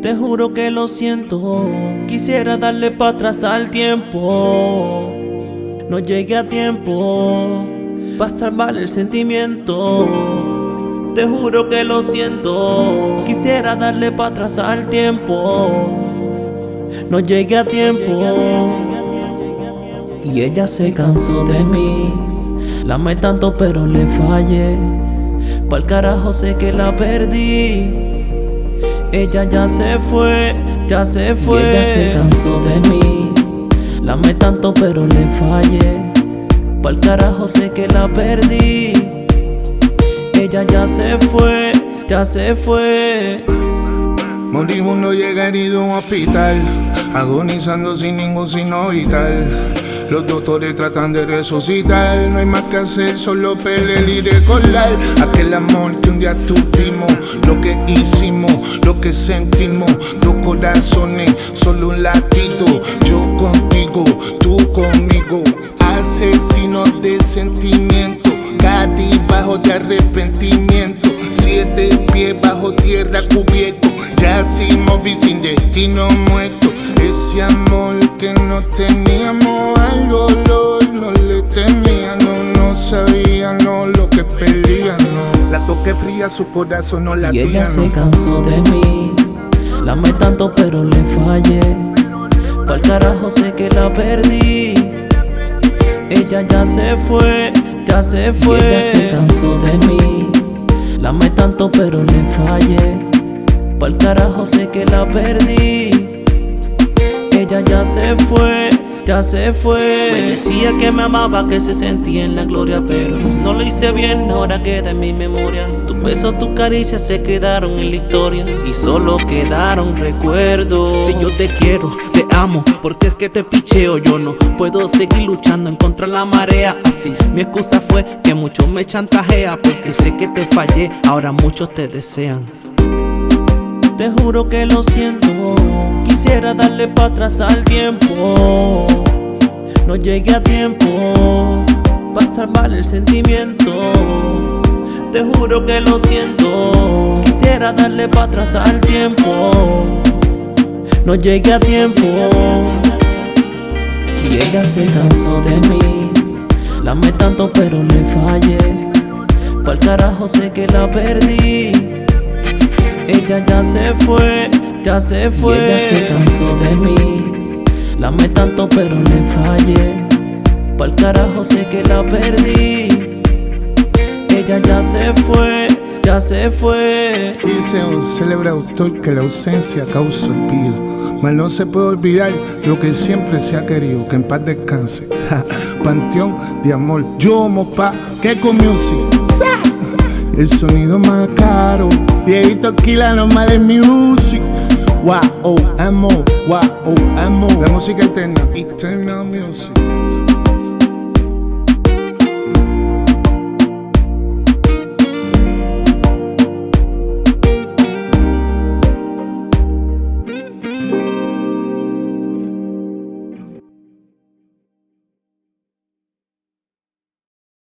Te juro que lo siento. Quisiera darle para atrás al tiempo. No llegué a tiempo para salvar el sentimiento. Te juro que lo siento. Quisiera darle para atrás al tiempo. No llegué a tiempo. Y ella se cansó de mí. La amé tanto pero le fallé. Pa'l carajo sé que la perdí. Ella ya se fue, ya se fue. Y ella se cansó de mí. La amé tanto pero le fallé. Pa'l carajo sé que la perdí. Ella ya se fue, ya se fue. Moribundo llega herido a un hospital, agonizando sin ningún signo vital. Los doctores tratan de resucitar. No hay más que hacer, solo pelear y recordar aquel amor que un día tuvimos. Lo que hicimos, lo que sentimos. Dos corazones, solo un latido. Yo contigo, tú conmigo. Asesinos de sentimiento, bajo de arrepentimiento. 7 pies bajo tierra cubierto. Yacimos y sin destino muerto. Ese amor que no teníamos, al dolor no le temía, no sabía, no lo que pedía, no. La toqué fría, su corazón no latía. Y ella se cansó de mí. La amé tanto pero le fallé. Pa'l carajo sé que la perdí. Ella ya se fue, ya se fue. Y ella se cansó de mí. La amé tanto pero le fallé. Pa'l carajo sé que la perdí. Ella ya se fue, ya se fue. Me decía que me amaba, que se sentía en la gloria, pero no lo hice bien, ahora queda en mi memoria. Tus besos, tus caricias se quedaron en la historia y solo quedaron recuerdos. Si yo te quiero, te amo, porque es que te picheo. Yo no puedo seguir luchando en contra de la marea. Así mi excusa fue que muchos me chantajea, porque sé que te fallé, ahora muchos te desean. Te juro que lo siento. Quisiera darle para atrás al tiempo. No llegué a tiempo para salvar el sentimiento. Te juro que lo siento. Quisiera darle para atrás al tiempo. No llegué a tiempo. Y ella se cansó de mí. La amé tanto pero le fallé. Pa'l carajo sé que la perdí. Ella ya se fue, ya se fue. Y ella se cansó de mí. La amé tanto pero le fallé. Pa'l carajo sé que la perdí. Ella ya se fue, ya se fue. Dice un célebre autor que la ausencia causa olvido, mas no se puede olvidar lo que siempre se ha querido. Que en paz descanse. Panteón de amor. Yo mopa, que con music. El sonido más caro. Dieguito Kila, no más de music. Wow, amo. La música eterna. Eternal music.